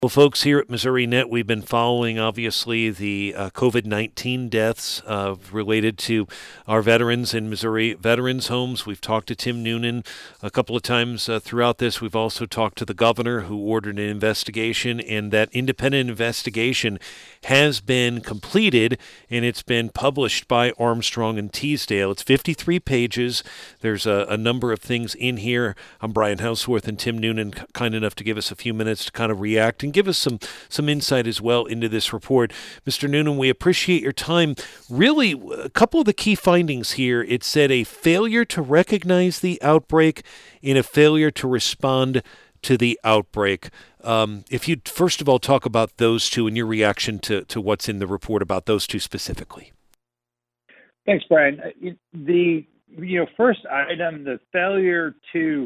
Well, folks, here at Missouri Net, we've been following, obviously, the COVID-19 deaths related to our veterans in Missouri veterans' homes. We've talked to Tim Noonan a couple of times throughout this. We've also talked to the governor, who ordered an investigation, and that independent investigation has been completed, and it's been published by Armstrong and Teasdale. It's 53 pages. There's a number of things in here. I'm Brian Houseworth, and Tim Noonan, kind enough to give us a few minutes to kind of react and give us some insight as well into this report. Mr. Noonan, we appreciate your time. Really, a couple of the key findings here. It said a failure to recognize the outbreak and a failure to respond to the outbreak. If you'd first of all talk about those two and your reaction to what's in the report about those two specifically. Thanks, Brian. The first item, the failure to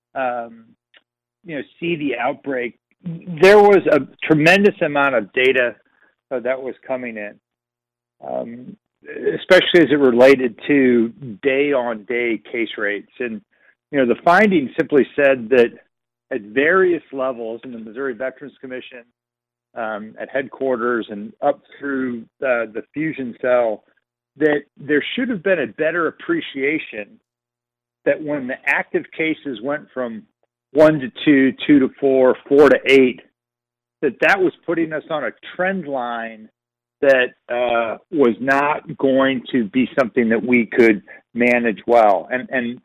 see the outbreak. There was a tremendous amount of data that was coming in, especially as it related to day-on-day case rates. And, the findings simply said that at various levels in the Missouri Veterans Commission, at headquarters and up through the fusion cell, that there should have been a better appreciation that when the active cases went from 1 to 2, 2 to 4, 4 to 8, that was putting us on a trend line that was not going to be something that we could manage well. And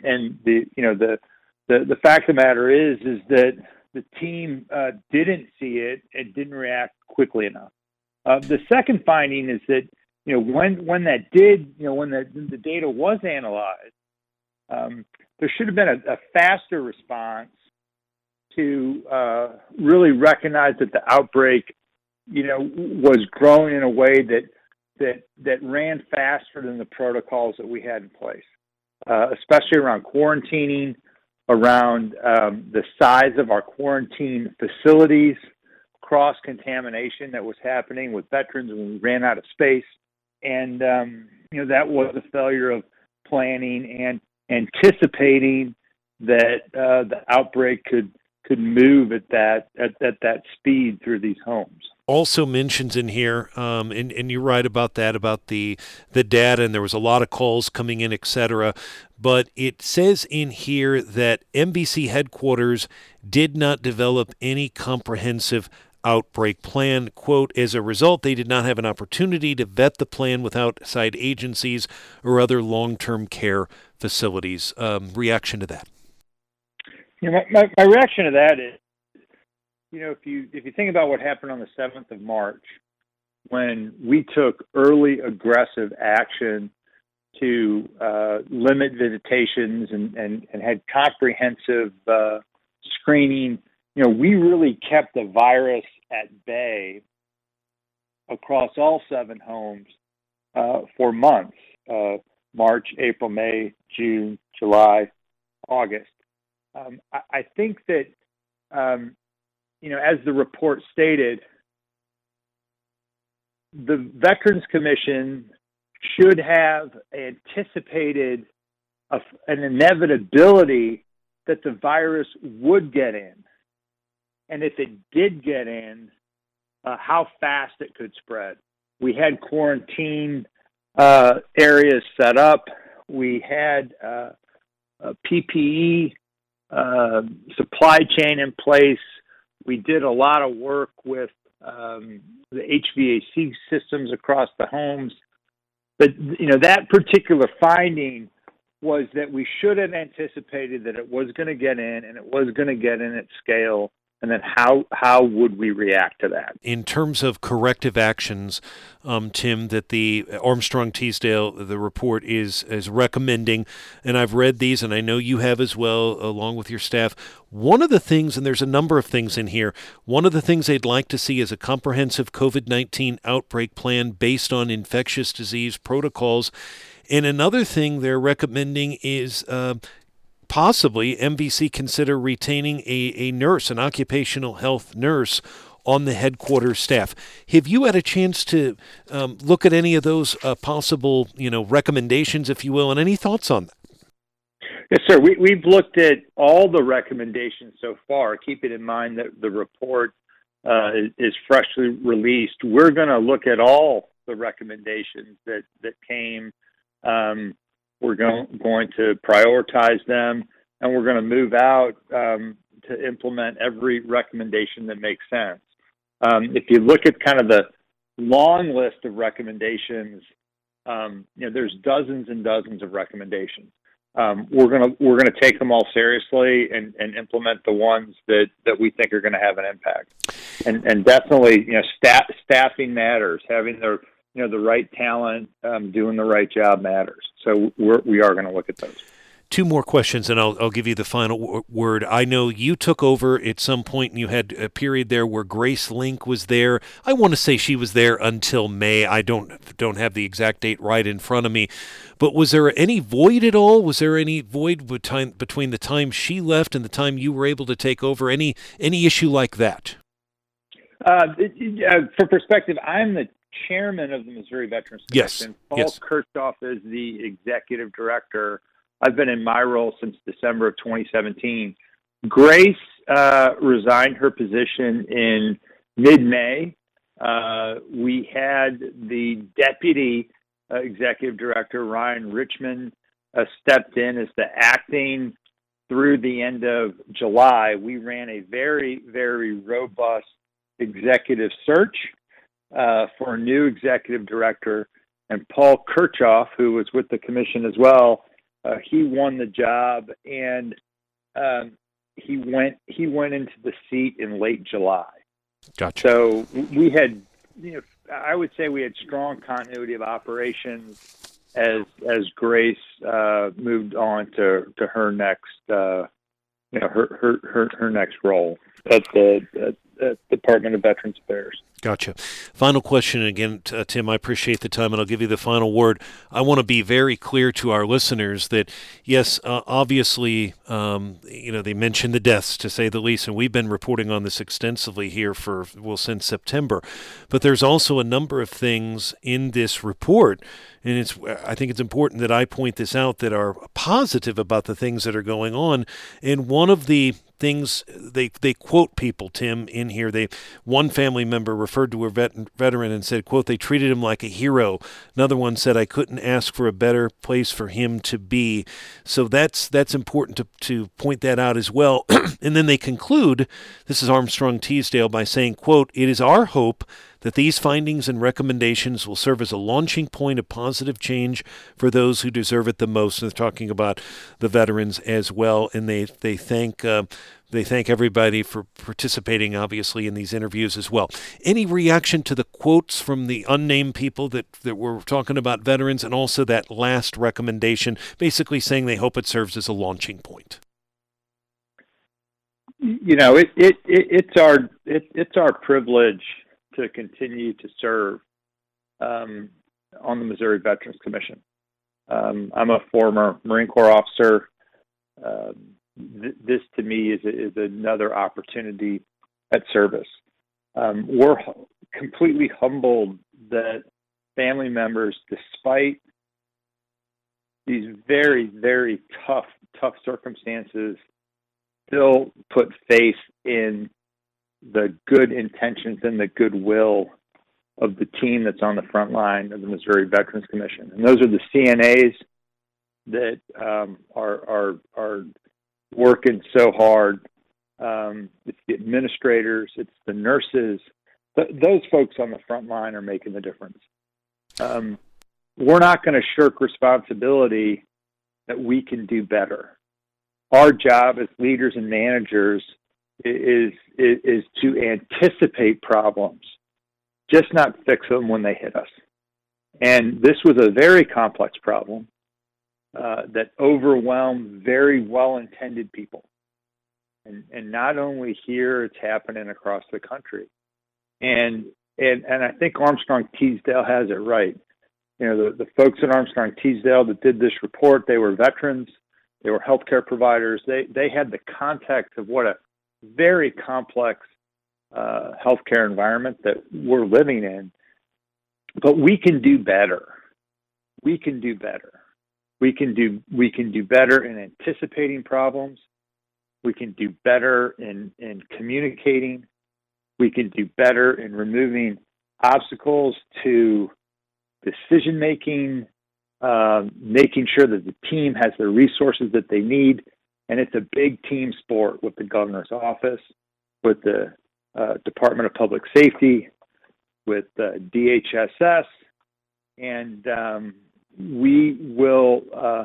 the fact of the matter is that the team didn't see it and didn't react quickly enough. The second finding is that when the data was analyzed, there should have been a faster response to really recognize that the outbreak, was growing in a way that ran faster than the protocols that we had in place, especially around quarantining, around the size of our quarantine facilities, cross-contamination that was happening with veterans when we ran out of space. And, that was a failure of planning and anticipating that the outbreak could move at that speed through these homes. Also mentions in here, and you're right about that, about the data, and there was a lot of calls coming in, etc. But it says in here that MVC headquarters did not develop any comprehensive outbreak plan. Quote, as a result, they did not have an opportunity to vet the plan with outside agencies or other long-term care facilities. Reaction to that? My reaction to that is, if you think about what happened on the 7th of March, when we took early aggressive action to limit visitations and had comprehensive screening, we really kept the virus at bay across all 7 homes for months, March, April, May, June, July, August. I think that, as the report stated, the Veterans Commission should have anticipated an inevitability that the virus would get in. And if it did get in, how fast it could spread. We had quarantine areas set up. We had PPE supply chain in place. We did a lot of work with the HVAC systems across the homes. But, that particular finding was that we should have anticipated that it was going to get in, and it was going to get in at scale. And then how would we react to that? In terms of corrective actions, Tim, that the Armstrong Teasdale, the report is recommending, and I've read these, and I know you have as well, along with your staff. One of the things, and there's a number of things in here, one of the things they'd like to see is a comprehensive COVID-19 outbreak plan based on infectious disease protocols. And another thing they're recommending is possibly MVC consider retaining a nurse, an occupational health nurse, on the headquarters staff. Have you had a chance to look at any of those possible, recommendations, if you will, and any thoughts on that? Yes, sir. We've looked at all the recommendations so far, keeping in mind that the report is freshly released, we're going to look at all the recommendations that came. We're going to prioritize them, and we're going to move out to implement every recommendation that makes sense. If you look at kind of the long list of recommendations, there's dozens and dozens of recommendations. We're gonna take them all seriously and implement the ones that we think are going to have an impact. And definitely, staffing matters. Having the right talent, doing the right job matters. So we are going to look at those. Two more questions, and I'll give you the final word. I know you took over at some point, and you had a period there where Grace Link was there. I want to say she was there until May. I don't have the exact date right in front of me. But was there any void at all? Was there any void between the time she left and the time you were able to take over? Any issue like that? For perspective, I'm the chairman of the Missouri Veterans Commission. Yes. Paul Kirchhoff is the executive director. I've been in my role since December of 2017. Grace resigned her position in mid-May. We had the deputy executive director, Ryan Richmond, stepped in as the acting through the end of July. We ran a very, very robust executive search for a new executive director, and Paul Kirchhoff, who was with the commission as well, he won the job, and he went into the seat in late July. Gotcha. So we had, I would say we had strong continuity of operations as Grace moved on to her next, her next role at the Department of Veterans Affairs. Gotcha. Final question again, Tim. I appreciate the time, and I'll give you the final word. I want to be very clear to our listeners that, yes, obviously, they mentioned the deaths, to say the least, and we've been reporting on this extensively here since September. But there's also a number of things in this report, and I think it's important that I point this out, that are positive about the things that are going on. And one of the things they quote people, Tim, in here. One family member referred to a veteran and said, quote, "They treated him like a hero." Another one said, "I couldn't ask for a better place for him to be." So that's important to point that out as well. And then they conclude, this is Armstrong Teasdale, by saying, quote, "It is our hope that these findings and recommendations will serve as a launching point of positive change for those who deserve it the most." And they're talking about the veterans as well, and they thank everybody for participating, obviously, in these interviews as well. Any reaction to the quotes from the unnamed people that were talking about veterans, and also that last recommendation, basically saying they hope it serves as a launching point? It's our privilege to continue to serve on the Missouri Veterans Commission. I'm a former Marine Corps officer. This to me is another opportunity at service. We're completely humbled that family members, despite these very, very tough circumstances, still put faith in the good intentions and the goodwill of the team that's on the front line of the Missouri Veterans Commission. And those are the CNAs that are working so hard. It's the administrators, it's the nurses. Those folks on the front line are making the difference. We're not going to shirk responsibility that we can do better. Our job as leaders and managers is to anticipate problems, just not fix them when they hit us. And this was a very complex problem that overwhelmed very well-intended people. And not only here, it's happening across the country. And I think Armstrong Teasdale has it right. The folks at Armstrong Teasdale that did this report, they were veterans, they were healthcare providers. They had the context of what a very complex healthcare environment that we're living in. But we can do better. We can do better. We can do better in anticipating problems. We can do better in communicating. We can do better in removing obstacles to decision making, making sure that the team has the resources that they need. And it's a big team sport with the governor's office, with the Department of Public Safety, with DHSS, and we will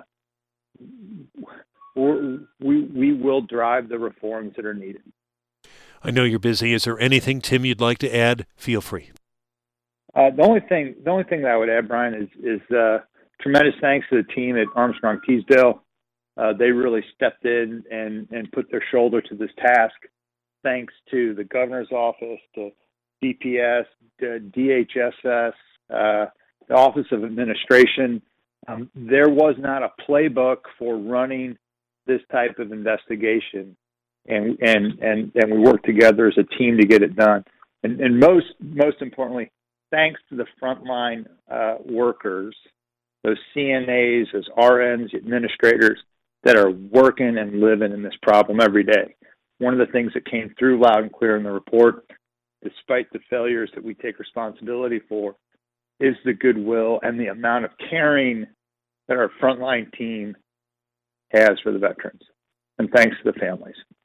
drive the reforms that are needed. I know you're busy. Is there anything, Tim, you'd like to add? Feel free. The only thing that I would add, Brian, is tremendous thanks to the team at Armstrong Teasdale. They really stepped in and put their shoulder to this task. Thanks to the governor's office, to DPS, to DHSS, the Office of Administration. There was not a playbook for running this type of investigation, and we worked together as a team to get it done. And most importantly, thanks to the frontline workers, those CNAs, those RNs, administrators that are working and living in this problem every day. One of the things that came through loud and clear in the report, despite the failures that we take responsibility for, is the goodwill and the amount of caring that our frontline team has for the veterans. And thanks to the families.